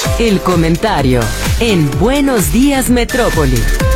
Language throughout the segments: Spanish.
El comentario en Buenos Días Metrópoli.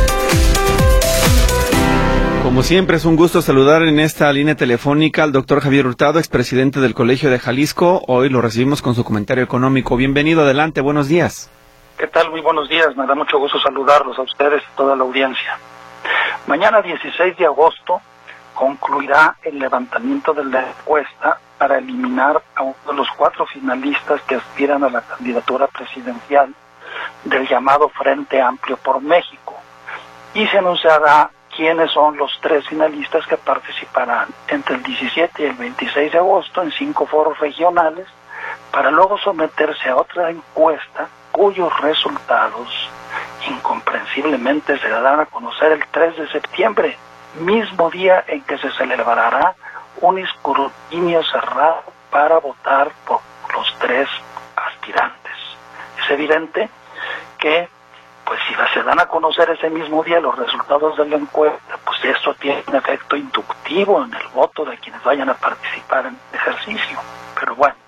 Como siempre, es un gusto saludar en esta línea telefónica al doctor Javier Hurtado, expresidente del Colegio de Jalisco. Hoy lo recibimos con su comentario económico. Bienvenido, adelante, buenos días. ¿Qué tal? Muy buenos días, me da mucho gusto saludarlos a ustedes y toda la audiencia. Mañana 16 de agosto concluirá el levantamiento de la encuesta para eliminar a uno de los 4 finalistas que aspiran a la candidatura presidencial del llamado Frente Amplio por México, y se anunciará quiénes son los 3 finalistas que participarán entre el 17 y el 26 de agosto en 5 foros regionales, para luego someterse a otra encuesta cuyos resultados incomprensiblemente se darán a conocer el 3 de septiembre, mismo día en que se celebrará un escrutinio cerrado para votar por los 3 aspirantes. Es evidente que, pues si se dan a conocer ese mismo día los resultados de la encuesta, pues eso tiene un efecto inductivo en el voto de quienes vayan a participar en el ejercicio. Pero bueno,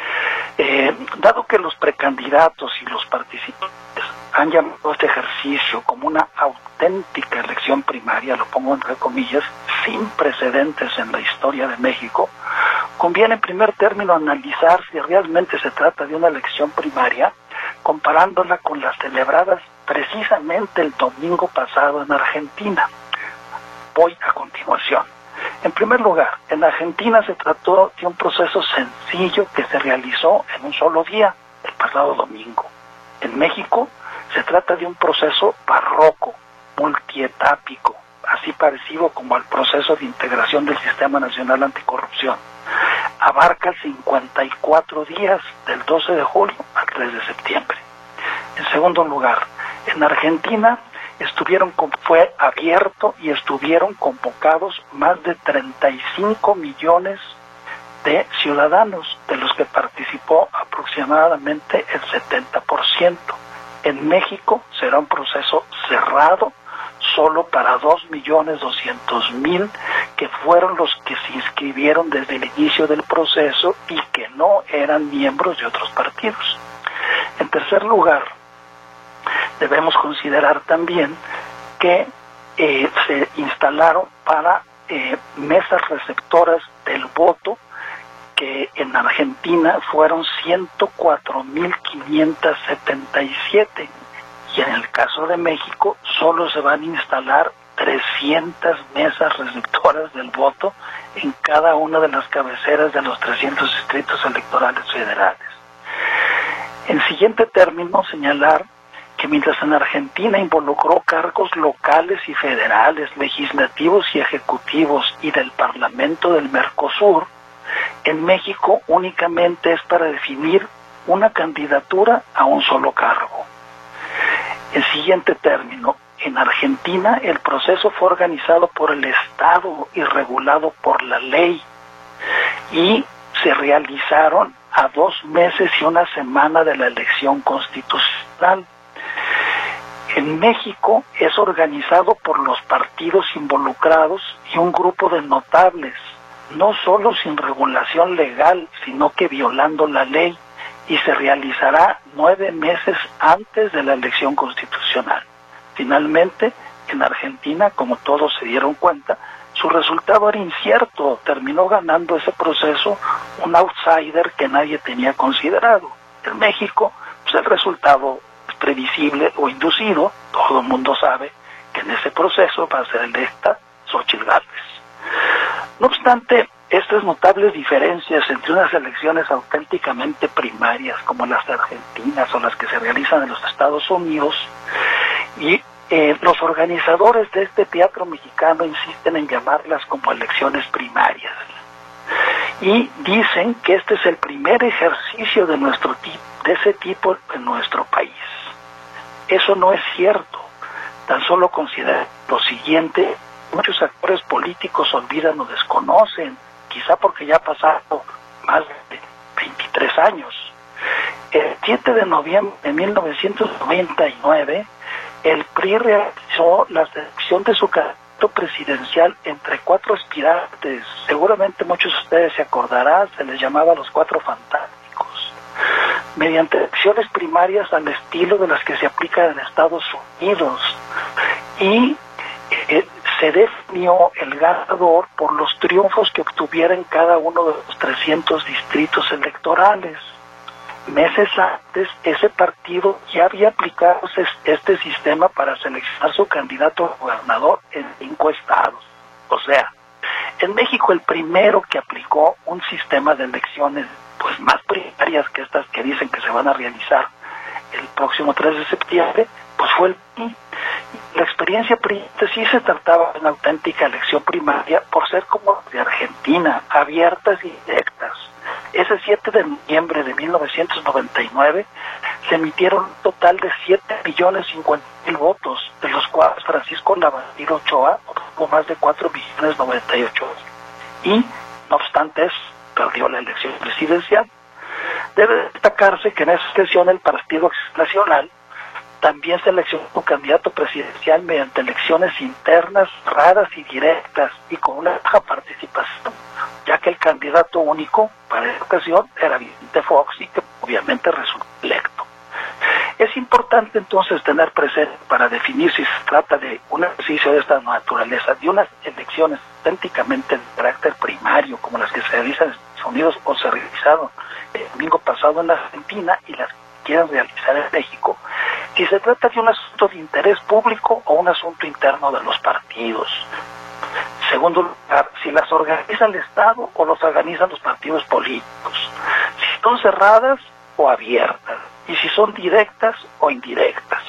dado que los precandidatos y los participantes han llamado a este ejercicio como una auténtica elección primaria, lo pongo entre comillas, sin precedentes en la historia de México, conviene en primer término analizar si realmente se trata de una elección primaria, comparándola con las celebradas precisamente el domingo pasado en Argentina. Voy a continuación. En primer lugar, en Argentina se trató de un proceso sencillo que se realizó en un solo día, el pasado domingo. En México se trata de un proceso barroco, multietápico, así parecido como al proceso de integración del Sistema Nacional Anticorrupción. Abarca 54 días, del 12 de julio al 3 de septiembre. En segundo lugar, en Argentina fue abierto y estuvieron convocados más de 35 millones de ciudadanos, de los que participó aproximadamente el 70%. En México será un proceso cerrado solo para 2.200.000, que fueron los que se inscribieron desde el inicio del proceso y que no eran miembros de otros partidos. En tercer lugar, debemos considerar también que se instalaron para mesas receptoras del voto, que en Argentina fueron 104.577, y en el caso de México solo se van a instalar 300 mesas receptoras del voto en cada una de las cabeceras de los 300 distritos electorales federales. En siguiente término, señalar que mientras en Argentina involucró cargos locales y federales, legislativos y ejecutivos y del Parlamento del Mercosur, en México únicamente es para definir una candidatura a un solo cargo. En siguiente término, en Argentina el proceso fue organizado por el Estado y regulado por la ley, y se realizaron a 2 meses y 1 semana de la elección constitucional. En México es organizado por los partidos involucrados y un grupo de notables, no solo sin regulación legal, sino que violando la ley, y se realizará 9 meses antes de la elección constitucional. Finalmente, en Argentina, como todos se dieron cuenta, su resultado era incierto. Terminó ganando ese proceso un outsider que nadie tenía considerado. En México, pues el resultado es previsible o inducido. Todo el mundo sabe que en ese proceso va a ser electa Xóchitl Gálvez. No obstante, estas notables diferencias entre unas elecciones auténticamente primarias como las argentinas o las que se realizan en los Estados Unidos, y los organizadores de este teatro mexicano insisten en llamarlas como elecciones primarias, y dicen que este es el primer ejercicio de ese tipo en nuestro país. Eso no es cierto. Tan solo considera lo siguiente: muchos actores políticos olvidan o desconocen, quizá porque ya ha pasado más de 23 años. El 7 de noviembre de 1999, el PRI realizó la selección de su candidato presidencial entre 4 aspirantes. Seguramente muchos de ustedes se acordarán, se les llamaba los 4 fantásticos. mediante elecciones primarias al estilo de las que se aplican en Estados Unidos. Y se definió el ganador por los triunfos que obtuviera en cada uno de los 300 distritos electorales. Meses antes, ese partido ya había aplicado este sistema para seleccionar su candidato a gobernador en 5 estados. O sea, en México el primero que aplicó un sistema de elecciones pues más primarias que estas que dicen que se van a realizar el próximo 3 de septiembre, pues fue el PRI. La experiencia priista sí se trataba de una auténtica elección primaria por ser como de Argentina, abiertas y directas. Ese 7 de noviembre de 1999 se emitieron un total de 7.050.000 votos, de los cuales Francisco Labastida Ochoa obtuvo más de 4.098.000. Y, no obstante eso, perdió la elección presidencial. Debe destacarse que en esa sesión el Partido Acción Nacional también seleccionó un candidato presidencial mediante elecciones internas, raras y directas, y con una baja participación, ya que el candidato único para esa ocasión era Vicente Fox, y que obviamente resultó electo. Es importante entonces tener presente, para definir si se trata de un ejercicio de esta naturaleza, de unas elecciones auténticamente de carácter primario, como las que se realizan en Estados Unidos o se realizaron el domingo pasado en la Argentina y las que quieren realizar en México, si se trata de un asunto de interés público o un asunto interno de los partidos. Segundo lugar, si las organiza el Estado o los organizan los partidos políticos. Si son cerradas o abiertas. Y si son directas o indirectas.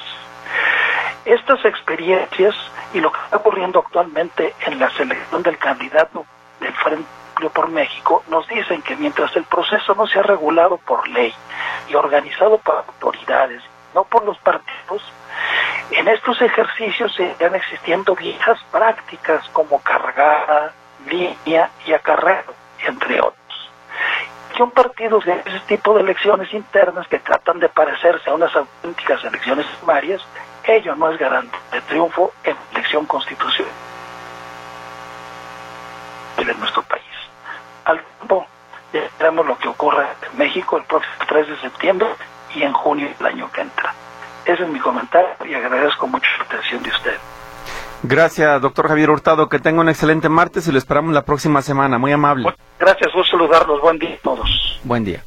Estas experiencias y lo que está ocurriendo actualmente en la selección del candidato del Frente Amplio por México nos dicen que mientras el proceso no sea regulado por ley y organizado por autoridades, no por los partidos, en estos ejercicios seguirán existiendo viejas prácticas como cargada, línea y acarreo, entre otros. Son partidos de ese tipo de elecciones internas que tratan de parecerse a unas auténticas elecciones primarias, ello no es garante de triunfo en la elección constitucional de nuestro país. Al tiempo, ya veremos lo que ocurre en México el próximo 3 de septiembre y en junio del año que entra. Ese es mi comentario y agradezco mucho la atención de usted. Gracias, doctor Javier Hurtado. Que tenga un excelente martes y lo esperamos la próxima semana. Muy amable. Gracias, un saludarlos. Buen día a todos. Buen día.